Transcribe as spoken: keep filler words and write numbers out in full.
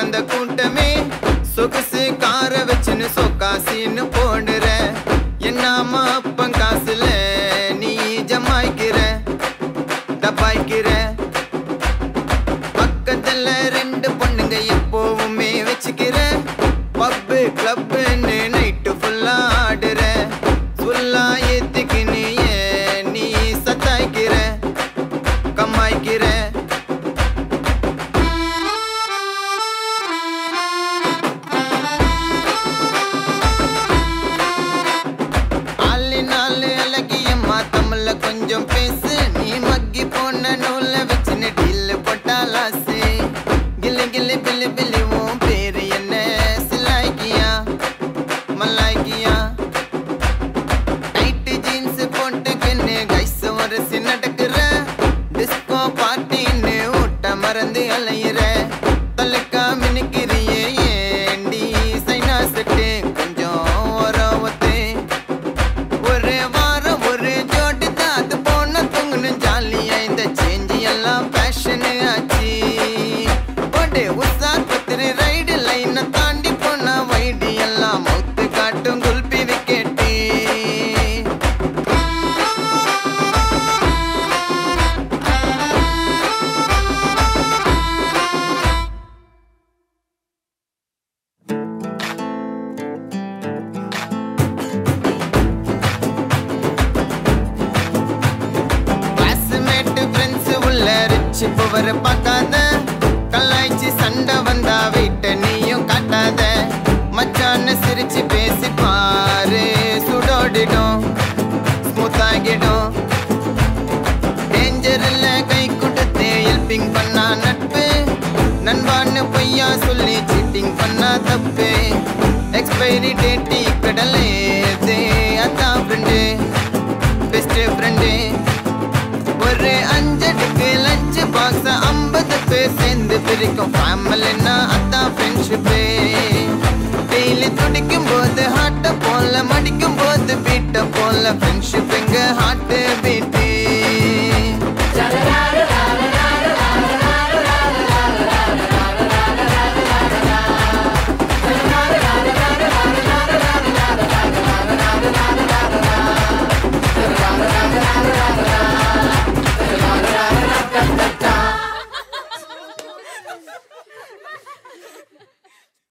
அந்த கூட்டமே சொகுசு கார வச்சுன்னு சொக்காசின்னு போடுற என்னாம அப்பன் காசுல நீ ஜமாய்க்கிற டபாய்க்கிற பக்கத்துல ரெண்டு பொண்ணுங்க எப்போவுமே வச்சுக்கிற பப்பு கிளப்புன்னு நைட்டு ஃபுல்லா ஆடுற ஃபுல்லா ஏத்துக்கு நீ நீ சத்தாய்க்கிற கம்மாய்க்கிற கொஞ்சம் பேசு நீ மக்கி போன நூல வச்சுன்னு டீல் போட்டாலாசு கில்லி கில்லி பில்லி பில்லி உன் பேரு என்ன சிலாய்க்கியா மலாய்க்கியா டைட்டு ஜீன்ஸ் போட்டுக்கின்னு கைஸ் வரசி நடக்கிற டிஸ்கோ பார்ட்டின்னு ஊட்ட மறந்து அலையிற தலைக்கா மினுக்கிறியே ஏண்டி சைனா செட்டு கொஞ்சம் ஓரவத்து ஒரு வாரம் ஒரு ஜோடி அது போன தொங்குன்னு ஜாலியா இந்த சேஞ்சி எல்லாம் பேஷன் ஆச்சு போட்டு உசார் பத்திரி ரைடு லைனை தாண்டி போன வைடு எல்லாம் மவுத்து காட்டும் குல்பி விக்கெட்டு இப்ப பார்க்காத கலாய்ச்சி சண்டை வந்தா வீட்டை நீயும் காட்டாத மச்சான்னு சிரிச்சு பேசி பாரு சுடோடிடும் ஸ்மூத் ஆகிடும் டேஞ்சர் இல்ல கை கொடுத்து ஹெல்பிங் பண்ணா நட்பு நண்பான்னு பொய்யா சொல்லி சீட்டிங் பண்ணா தப்பு எக்ஸ்பைரி டேட்டி கடலே அதான் ஃப்ரெண்டு பெஸ்ட் ஃப்ரெண்டு ஒரு அஞ்சடுக்கு லஞ்ச் பாக்ஸ் ஐம்பது பேர் சேர்ந்து பிரிக்கும் ஃபேமிலின்னா அதான் ஃப்ரெண்ட்ஷிப்பு டெய்லி துடிக்கும் போது ஹார்ட்டை போல மடிக்கும் போது பீட்டை போல ஃப்ரெண்ட்ஷிப் எங்க heart beat Da da da da da da da da da da da da da da da da da